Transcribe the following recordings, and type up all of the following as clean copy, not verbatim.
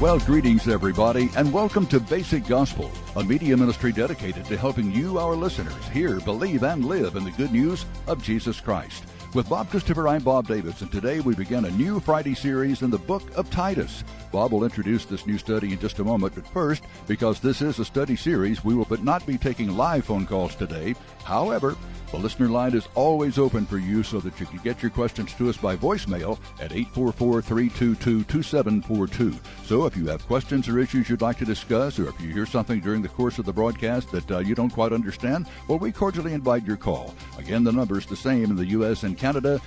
Well, greetings, everybody, and welcome to Basic Gospel, a media ministry dedicated to helping you, our listeners, hear, believe, and live in the good news of Jesus Christ. With Bob Christopher, I'm Bob Davis, and today we begin a new Friday series in the book of Titus. Bob will introduce this new study in just a moment, but first, because this is a study series, we will not be taking live phone calls today. However, the listener line is always open for you so that you can get your questions to us by voicemail at 844-322-2742. So if you have questions or issues you'd like to discuss, or if you hear something during the course of the broadcast that you don't quite understand, well, we cordially invite your call. Again, the number is the same in the U.S. and Canada,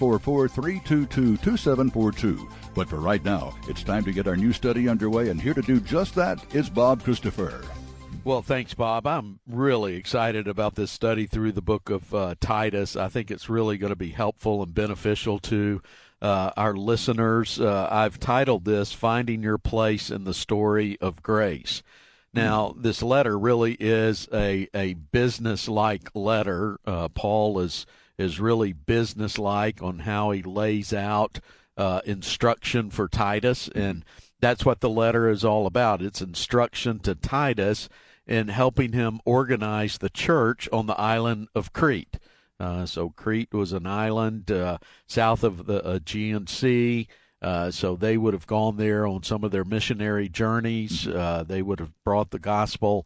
844-322-2742. But for right now, it's time to get our new study underway, and here to do just that is Bob Christopher. Well, thanks, Bob. I'm really excited about this study through the book of Titus. I think it's really going to be helpful and beneficial to our listeners. I've titled this, Finding Your Place in the Story of Grace. Now, this letter really is a business-like letter. Paul is really business-like on how he lays out instruction for Titus, and that's what the letter is all about. It's instruction to Titus in helping him organize the church on the island of Crete. So Crete was an island south of the Aegean Sea. So they would have gone there on some of their missionary journeys. They would have brought the gospel.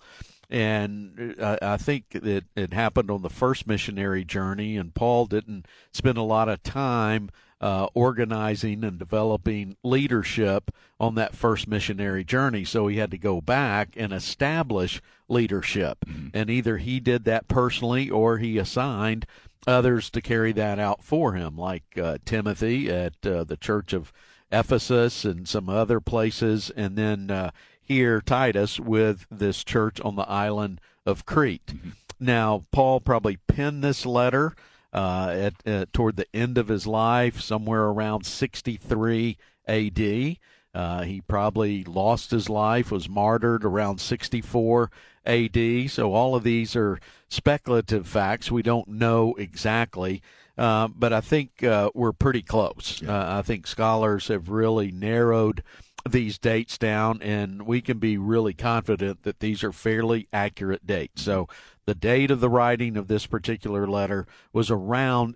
And I think it happened on the first missionary journey, and Paul didn't spend a lot of time organizing and developing leadership on that first missionary journey. So he had to go back and establish leadership. And either he did that personally or he assigned others to carry that out for him, like Timothy at the church of Ephesus and some other places, and then here Titus with this church on the island of Crete. Now, Paul probably penned this letter toward the end of his life, somewhere around 63 A.D. He probably lost his life, was martyred around 64 A.D. So all of these are speculative facts. We don't know exactly, but I think we're pretty close. I think scholars have really narrowed these dates down, and we can be really confident that these are fairly accurate dates. So the date of the writing of this particular letter was around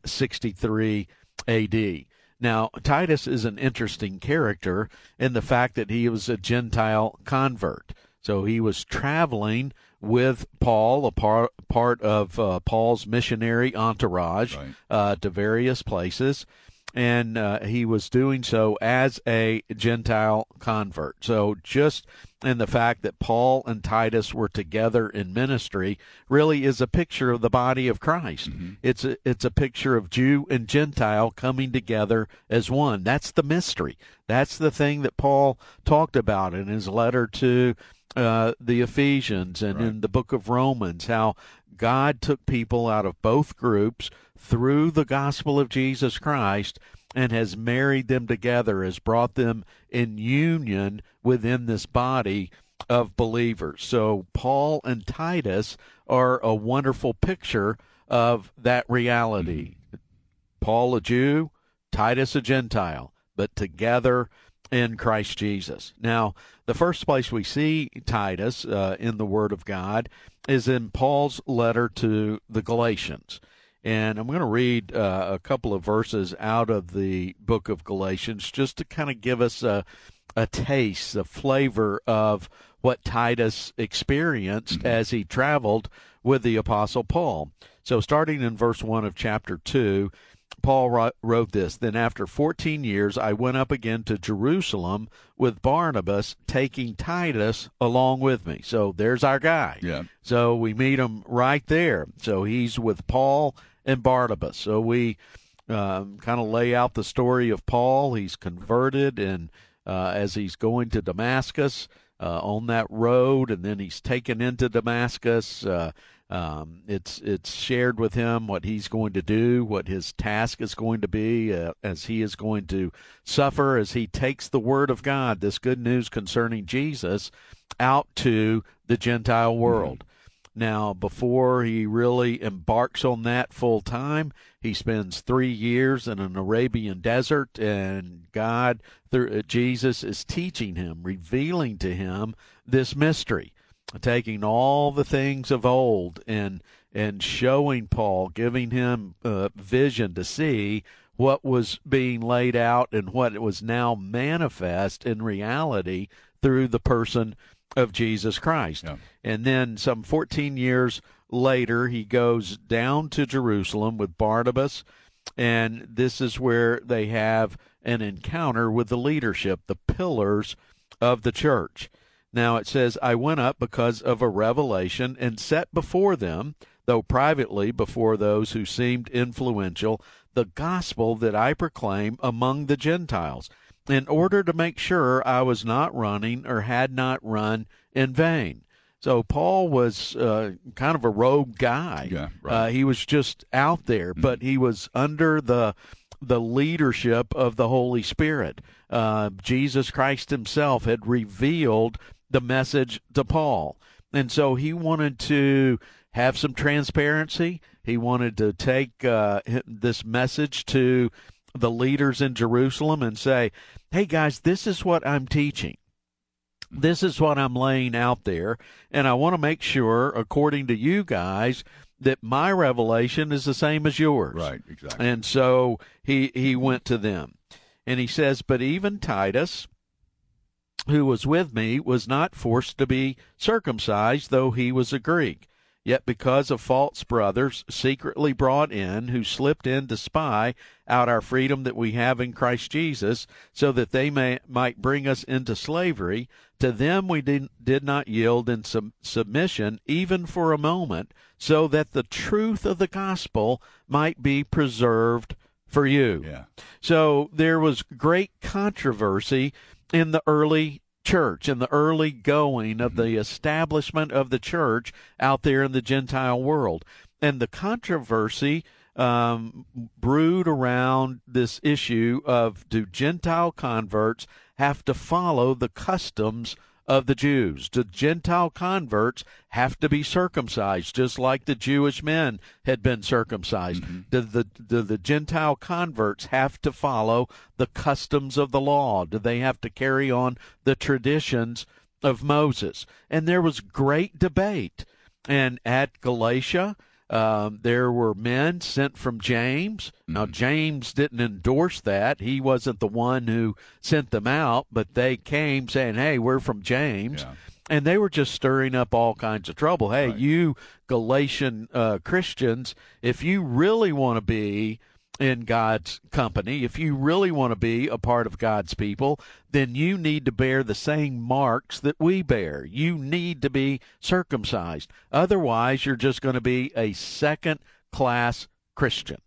63 A.D. Now, Titus is an interesting character in the fact that he was a Gentile convert. So he was traveling with Paul, a part of Paul's missionary entourage, to various places. And he was doing so as a Gentile convert. So just in the fact that Paul and Titus were together in ministry really is a picture of the body of Christ. It's a picture of Jew and Gentile coming together as one. That's the mystery. That's the thing that Paul talked about in his letter to the Ephesians and in the book of Romans, how God took people out of both groups through the gospel of Jesus Christ and has married them together, has brought them in union within this body of believers. So Paul and Titus are a wonderful picture of that reality. Paul a Jew, Titus a Gentile, but together in Christ Jesus. Now, the first place we see Titus in the Word of God is in Paul's letter to the Galatians. And I'm going to read a couple of verses out of the book of Galatians just to kind of give us a taste, a flavor of what Titus experienced as he traveled with the Apostle Paul. So starting in verse 1 of chapter 2, Paul wrote this, "Then after 14 years I went up again to Jerusalem with Barnabas, taking Titus along with me." So there's our guy. So we meet him right there. So he's with Paul and Barnabas. So we kind of lay out the story of Paul. He's converted, and as he's going to Damascus on that road, and then he's taken into Damascus, it's shared with him what he's going to do, what his task is going to be, as he is going to suffer as he takes the word of God, this good news concerning Jesus, out to the Gentile world. Now, before he really embarks on that full time, he spends 3 years in an Arabian desert, and God, through Jesus, is teaching him, revealing to him this mystery, taking all the things of old and showing Paul, giving him vision to see what was being laid out and what was now manifest in reality through the person of Jesus Christ. Yeah. And then some 14 years later, he goes down to Jerusalem with Barnabas, and this is where they have an encounter with the leadership, the pillars of the church. Now it says, I went up because of a revelation and set before them, though privately before those who seemed influential, the gospel that I proclaim among the Gentiles, in order to make sure I was not running or had not run in vain. So Paul was kind of a rogue guy. Yeah, right. He was just out there, but he was under the leadership of the Holy Spirit. Jesus Christ himself had revealed the message to Paul. And so he wanted to have some transparency. He wanted to take this message to the leaders in Jerusalem and say, hey, guys, this is what I'm teaching. This is what I'm laying out there, and I want to make sure, according to you guys, that my revelation is the same as yours. Right, exactly. And so he went to them, and he says, but even Titus, who was with me, was not forced to be circumcised, though he was a Greek. Yet because of false brothers secretly brought in, who slipped in to spy out our freedom that we have in Christ Jesus, so that they might bring us into slavery, to them we did not yield in submission even for a moment, so that the truth of the gospel might be preserved for you. Yeah. So there was great controversy in the early church, in the early going of the establishment of the church out there in the Gentile world. And the controversy brewed around this issue of, do Gentile converts have to follow the customs of the Jews? Do Gentile converts have to be circumcised just like the Jewish men had been circumcised? Do the Gentile converts have to follow the customs of the law? Do they have to carry on the traditions of Moses? And there was great debate. And at Galatia, there were men sent from James. Now, James didn't endorse that. He wasn't the one who sent them out, but they came saying, hey, we're from James. Yeah. And they were just stirring up all kinds of trouble. Hey, right. You Galatian Christians, if you really want to be in God's company, if you really want to be a part of God's people, then you need to bear the same marks that we bear. You need to be circumcised. Otherwise, you're just going to be a second-class Christian.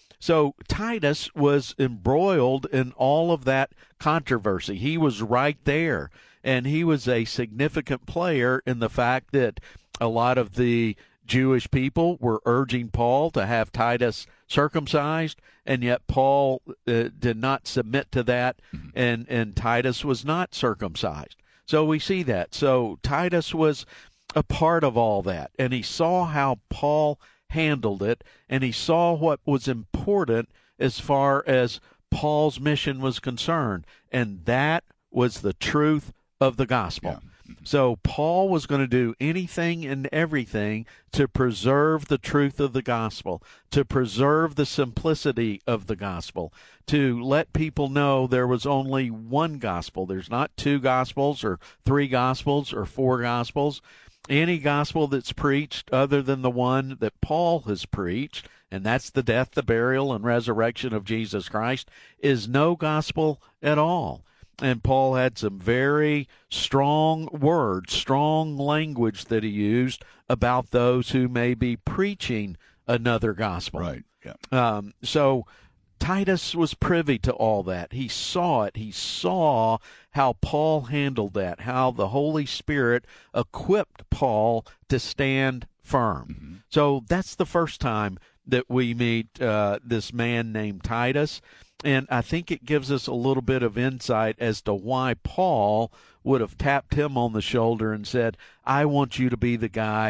So Titus was embroiled in all of that controversy. He was right there, and he was a significant player in the fact that a lot of the Jewish people were urging Paul to have Titus circumcised, and yet Paul did not submit to that, and Titus was not circumcised. So we see that. So Titus was a part of all that, and he saw how Paul handled it, and he saw what was important as far as Paul's mission was concerned, and that was the truth of the gospel. Yeah. So Paul was going to do anything and everything to preserve the truth of the gospel, to preserve the simplicity of the gospel, to let people know there was only one gospel. There's not two gospels or three gospels or four gospels. Any gospel that's preached other than the one that Paul has preached, and that's the death, the burial, and resurrection of Jesus Christ, is no gospel at all. And Paul had some very strong words, strong language that he used about those who may be preaching another gospel. Right. Yeah. So Titus was privy to all that. He saw it. He saw how Paul handled that, how the Holy Spirit equipped Paul to stand firm. So that's the first time that we meet this man named Titus. And I think it gives us a little bit of insight as to why Paul would have tapped him on the shoulder and said, I want you to be the guy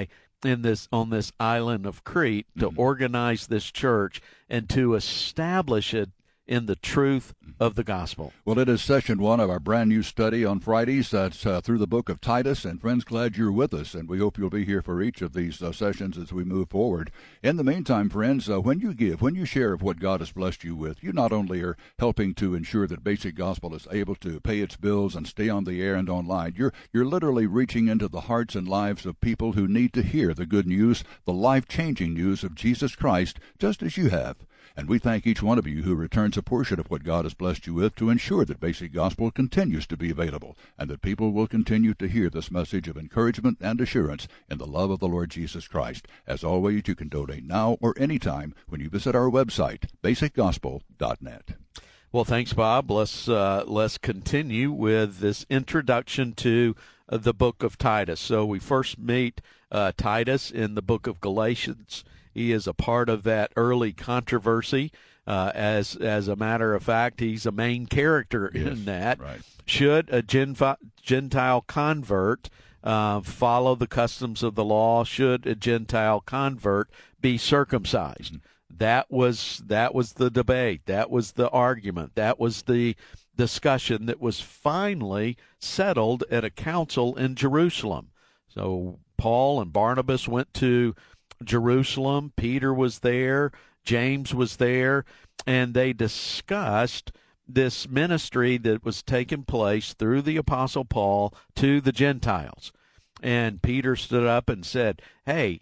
on this island of Crete to organize this church and to establish it in the truth of the gospel. Well, it is session 1 of our brand new study on Fridays. That's through the book of Titus. And friends, glad you're with us, and we hope you'll be here for each of these sessions as we move forward. In the meantime, friends, when you give, when you share of what God has blessed you with, you not only are helping to ensure that Basic Gospel is able to pay its bills and stay on the air and online, you're literally reaching into the hearts and lives of people who need to hear the good news, the life-changing news of Jesus Christ, just as you have. And we thank each one of you who returns a portion of what God has blessed you with to ensure that Basic Gospel continues to be available and that people will continue to hear this message of encouragement and assurance in the love of the Lord Jesus Christ. As always, you can donate now or anytime when you visit our website, basicgospel.net. Well, thanks, Bob. Let's continue with this introduction to the book of Titus. So we first meet Titus in the book of Galatians. He is a part of that early controversy. As a matter of fact, he's a main character in that. Right. Should a Gentile convert follow the customs of the law? Should a Gentile convert be circumcised? That was the debate. That was the argument. That was the discussion that was finally settled at a council in Jerusalem. So Paul and Barnabas went to Jerusalem. Peter was there. James was there. And they discussed this ministry that was taking place through the Apostle Paul to the Gentiles. And Peter stood up and said, hey,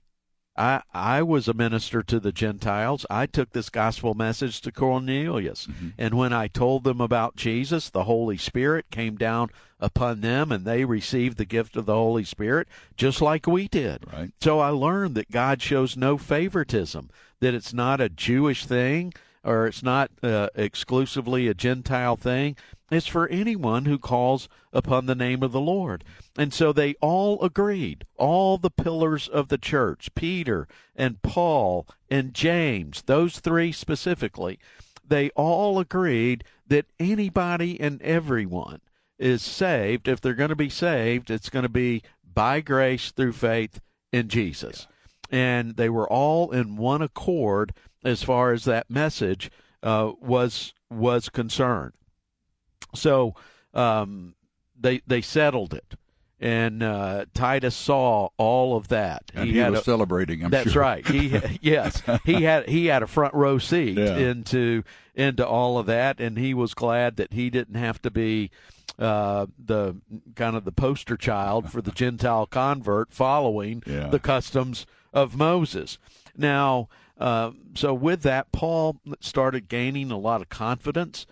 I was a minister to the Gentiles. I took this gospel message to Cornelius. And when I told them about Jesus, the Holy Spirit came down upon them, and they received the gift of the Holy Spirit just like we did. Right. So I learned that God shows no favoritism, that it's not a Jewish thing or it's not exclusively a Gentile thing. It's for anyone who calls upon the name of the Lord. And so they all agreed, all the pillars of the church, Peter and Paul and James, those three specifically, they all agreed that anybody and everyone is saved. If they're going to be saved, it's going to be by grace through faith in Jesus. Yeah. And they were all in one accord as far as that message was concerned. So they settled it, and Titus saw all of that. And he was celebrating. That's sure. right. He had a front row seat into all of that, and he was glad that he didn't have to be the kind of the poster child for the Gentile convert following the customs of Moses. Now, so with that, Paul started gaining a lot of confidence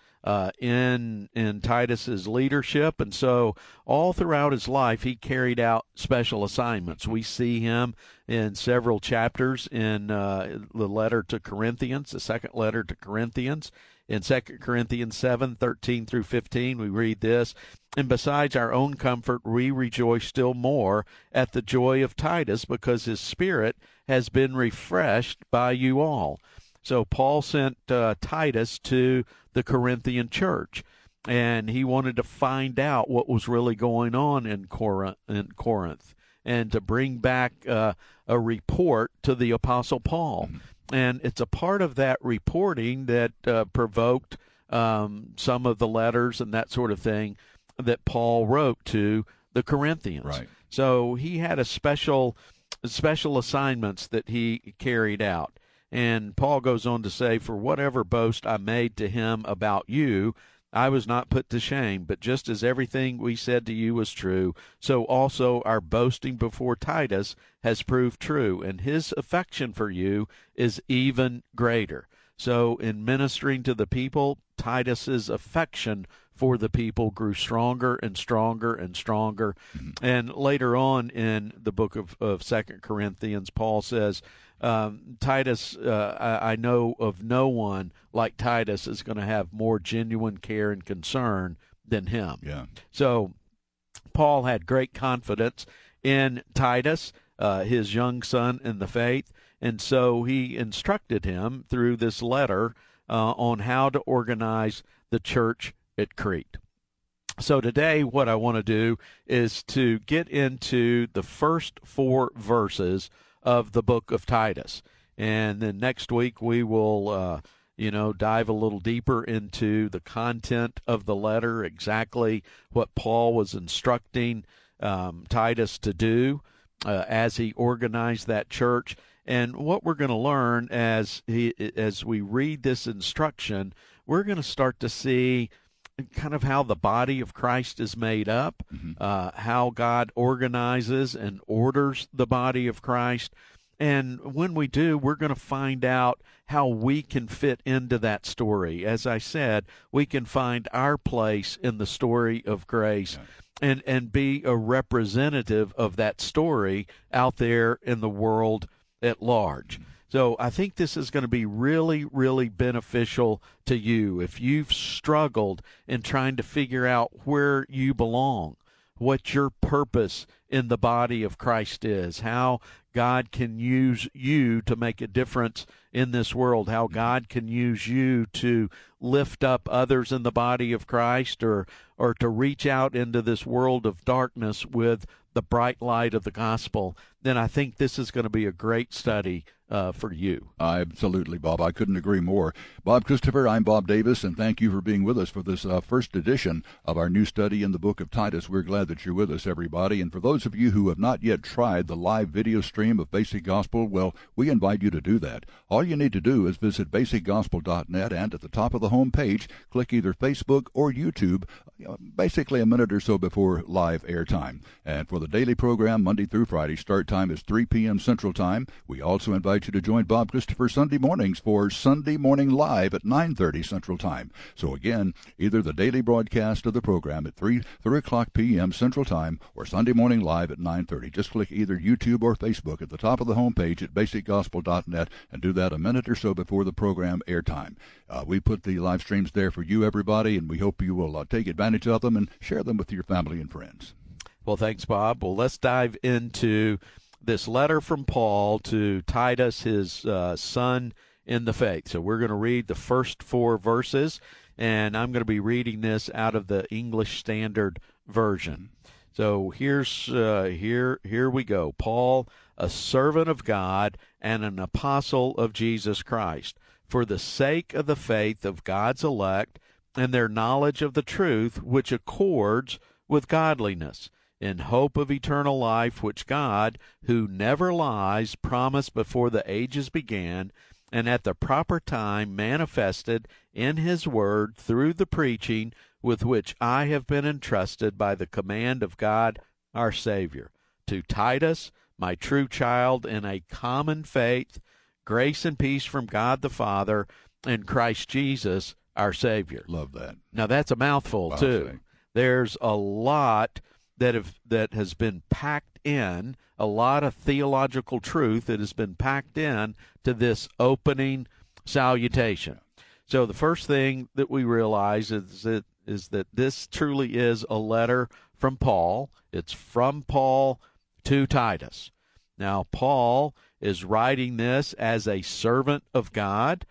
in Titus's leadership, and so all throughout his life he carried out special assignments. We see him in several chapters in the letter to Corinthians, the second letter to Corinthians. In 2 Corinthians 7:13 through 15, we read this, and besides our own comfort, we rejoice still more at the joy of Titus, because his spirit has been refreshed by you all. So Paul sent Titus to the Corinthian church, and he wanted to find out what was really going on in Corinth, and to bring back a report to the Apostle Paul. And it's a part of that reporting that provoked some of the letters and that sort of thing that Paul wrote to the Corinthians. Right. So he had a special assignments that he carried out. And Paul goes on to say, for whatever boast I made to him about you, I was not put to shame, but just as everything we said to you was true, so also our boasting before Titus has proved true, and his affection for you is even greater. So in ministering to the people, Titus's affection for the people grew stronger and stronger and stronger. And later on in the book of 2 Corinthians, Paul says, Titus, I know of no one like Titus is going to have more genuine care and concern than him. Yeah. So Paul had great confidence in Titus, his young son in the faith, and so he instructed him through this letter on how to organize the church at Crete. So today what I want to do is to get into the first 4 verses of the book of Titus. And then next week we will dive a little deeper into the content of the letter, exactly what Paul was instructing Titus to do as he organized that church. And what we're going to learn as we read this instruction, we're going to start to see kind of how the body of Christ is made up, how God organizes and orders the body of Christ. And when we do, we're going to find out how we can fit into that story. As I said, we can find our place in the story of grace and be a representative of that story out there in the world at large. So I think this is going to be really, really beneficial to you if you've struggled in trying to figure out where you belong, what your purpose in the body of Christ is, how God can use you to make a difference in this world, how God can use you to lift up others in the body of Christ or to reach out into this world of darkness with the bright light of the gospel. Then I think this is going to be a great study for you. Absolutely, Bob. I couldn't agree more. Bob Christopher, I'm Bob Davis, and thank you for being with us for this first edition of our new study in the book of Titus. We're glad that you're with us, everybody. And for those of you who have not yet tried the live video stream of Basic Gospel, well, we invite you to do that. All you need to do is visit basicgospel.net, and at the top of the home page, click either Facebook or YouTube, basically a minute or so before live airtime. And for the daily program, Monday through Friday, start time is 3 p.m. Central Time. We also invite you to join Bob Christopher Sunday mornings for Sunday Morning Live at 9:30 Central Time. So again, either the daily broadcast of the program at 3 o'clock p.m. Central Time or Sunday Morning Live at 9:30. Just click either YouTube or Facebook at the top of the homepage at basicgospel.net and do that a minute or so before the program airtime. We put the live streams there for you, everybody, and we hope you will take advantage of them and share them with your family and friends. Well, thanks, Bob. Well, let's dive into this letter from Paul to Titus, his son in the faith. So we're going to read the first 4 verses, and I'm going to be reading this out of the English Standard Version. So here we go. Paul, a servant of God and an apostle of Jesus Christ, for the sake of the faith of God's elect and their knowledge of the truth which accords with godliness, in hope of eternal life, which God, who never lies, promised before the ages began, and at the proper time manifested in his word through the preaching with which I have been entrusted by the command of God our Savior. To Titus, my true child in a common faith, grace and peace from God the Father and Christ Jesus our Savior. Love that. Now that's a mouthful, too. There's a lot that has been packed in, a lot of theological truth that has been packed in to this opening salutation. So the first thing that we realize is that this truly is a letter from Paul. It's from Paul to Titus. Now, Paul is writing this as a servant of God.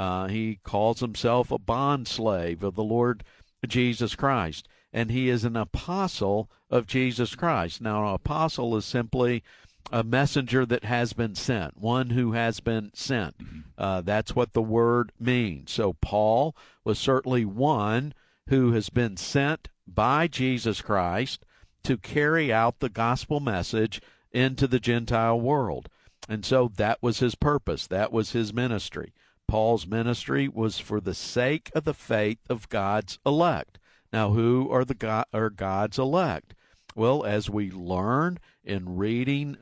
He calls himself a bondslave of the Lord Jesus Christ, and he is an apostle of Jesus Christ. Now, an apostle is simply a messenger that has been sent, one who has been sent. That's what the word means. So Paul was certainly one who has been sent by Jesus Christ to carry out the gospel message into the Gentile world. And so that was his purpose. That was his ministry. Paul's ministry was for the sake of the faith of God's elect. Now, who are God's elect? Well, as we learn in reading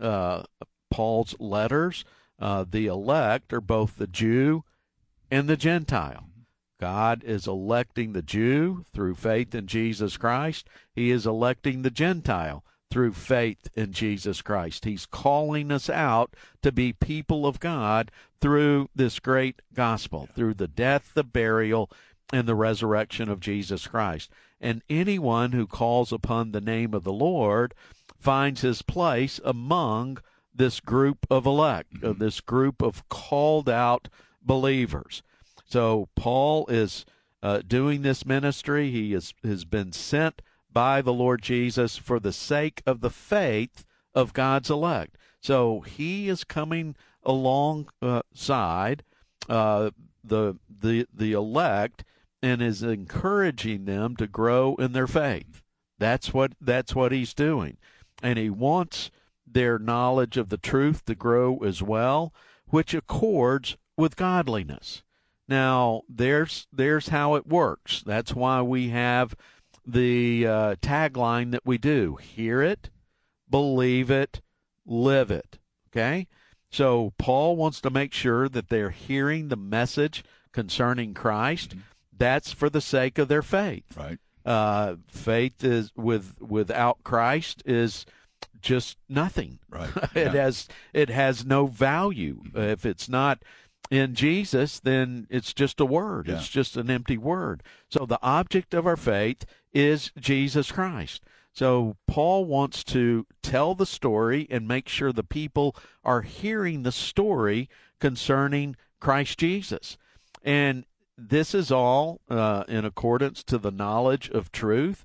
Paul's letters, the elect are both the Jew and the Gentile. God is electing the Jew through faith in Jesus Christ. He is electing the Gentile through faith in Jesus Christ. He's calling us out to be people of God through this great gospel, through the death, the burial, and the resurrection of Jesus Christ. And anyone who calls upon the name of the Lord finds his place among this group of elect, this group of called out believers. So Paul is doing this ministry. He has been sent by the Lord Jesus for the sake of the faith of God's elect. So he is coming alongside the elect and is encouraging them to grow in their faith. That's what he's doing. And he wants their knowledge of the truth to grow as well, which accords with godliness. Now, there's how it works. That's why we have the tagline that we do: hear it, believe it, live it. Okay? So Paul wants to make sure that they're hearing the message concerning Christ. Mm-hmm. That's for the sake of their faith. Right. Faith is without Christ is just nothing. Right. It has no value. If it's not in Jesus, then it's just a word. Yeah. It's just an empty word. So the object of our faith is Jesus Christ. So Paul wants to tell the story and make sure the people are hearing the story concerning Christ Jesus. And this is all in accordance to the knowledge of truth.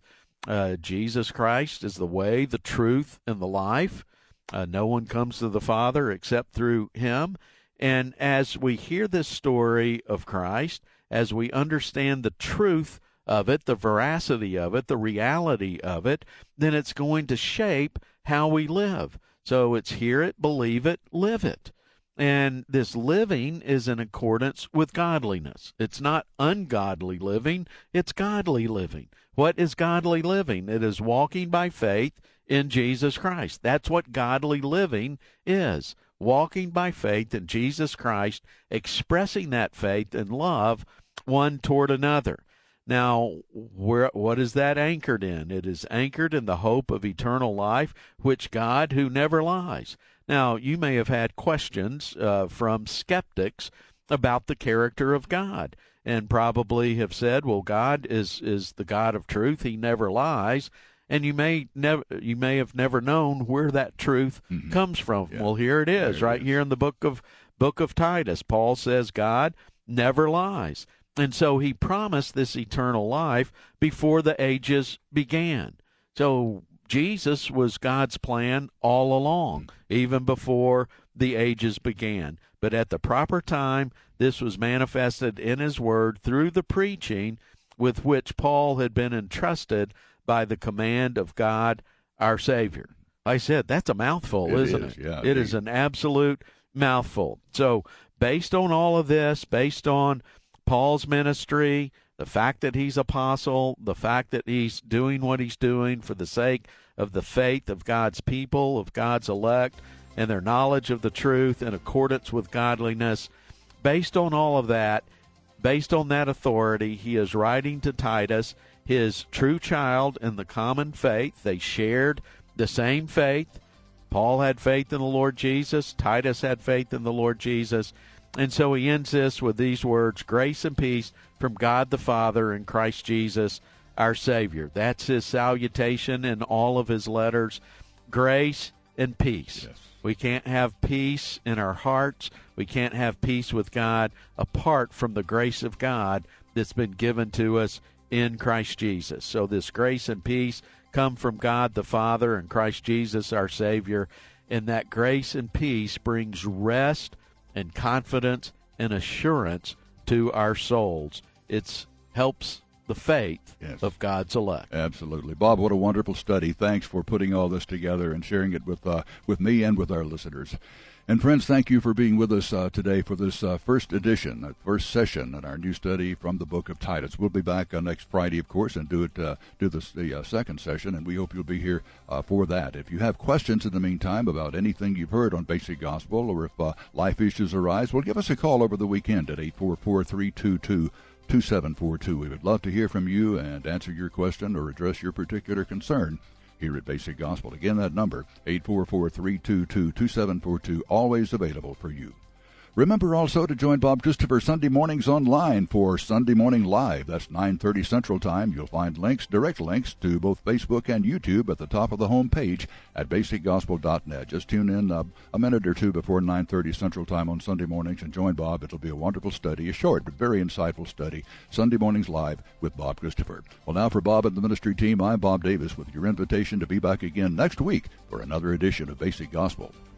Jesus Christ is the way, the truth, and the life. No one comes to the Father except through him. And as we hear this story of Christ, as we understand the truth of it, the veracity of it, the reality of it, then it's going to shape how we live. So it's hear it, believe it, live it. And this living is in accordance with godliness. It's not ungodly living, it's godly living. What is godly living? It is walking by faith in Jesus Christ. That's what godly living is. Walking by faith in Jesus Christ, expressing that faith and love one toward another. Now, what is that anchored in? It is anchored in the hope of eternal life, which God, who never lies. Now, you may have had questions from skeptics about the character of God, and probably have said, well, God is the God of truth. He never lies. And you may have never known where that truth comes from. Yeah. Well, here it is, here in the book of Titus. Paul says God never lies. And so he promised this eternal life before the ages began. So Jesus was God's plan all along, even before the ages began. But at the proper time, this was manifested in his word through the preaching with which Paul had been entrusted by the command of God, our Savior. I said, that's a mouthful, isn't it? Yeah, it is an absolute mouthful. So based on all of this, based on Paul's ministry, the fact that he's apostle, the fact that he's doing what he's doing for the sake of the faith of God's people, of God's elect, and their knowledge of the truth in accordance with godliness, based on all of that, based on that authority, he is writing to Titus, his true child in the common faith. They shared the same faith. Paul had faith in the Lord Jesus. Titus had faith in the Lord Jesus. And so he ends this with these words, grace and peace from God the Father and Christ Jesus, our Savior. That's his salutation in all of his letters. Grace and peace. Yes. We can't have peace in our hearts. We can't have peace with God apart from the grace of God that's been given to us in Christ Jesus. So this grace and peace come from God the Father and Christ Jesus, our Savior. And that grace and peace brings rest and confidence and assurance to our souls. It helps the faith of God's elect. Absolutely. Bob, what a wonderful study. Thanks for putting all this together and sharing it with me and with our listeners. And friends, thank you for being with us today for this first edition, first session in our new study from the book of Titus. We'll be back next Friday, of course, and do the second session, and we hope you'll be here for that. If you have questions in the meantime about anything you've heard on Basic Gospel, or if life issues arise, well, give us a call over the weekend at 844-322-2742. We would love to hear from you and answer your question or address your particular concern here at Basic Gospel. Again, that number, 844-322-2742, always available for you. Remember also to join Bob Christopher Sunday mornings online for Sunday Morning Live. That's 9:30 Central Time. You'll find direct links to both Facebook and YouTube at the top of the home page at basicgospel.net. Just tune in a minute or two before 9:30 Central Time on Sunday mornings and join Bob. It'll be a wonderful study, a short but very insightful study. Sunday mornings live with Bob Christopher. Well, now for Bob and the ministry team, I'm Bob Davis with your invitation to be back again next week for another edition of Basic Gospel.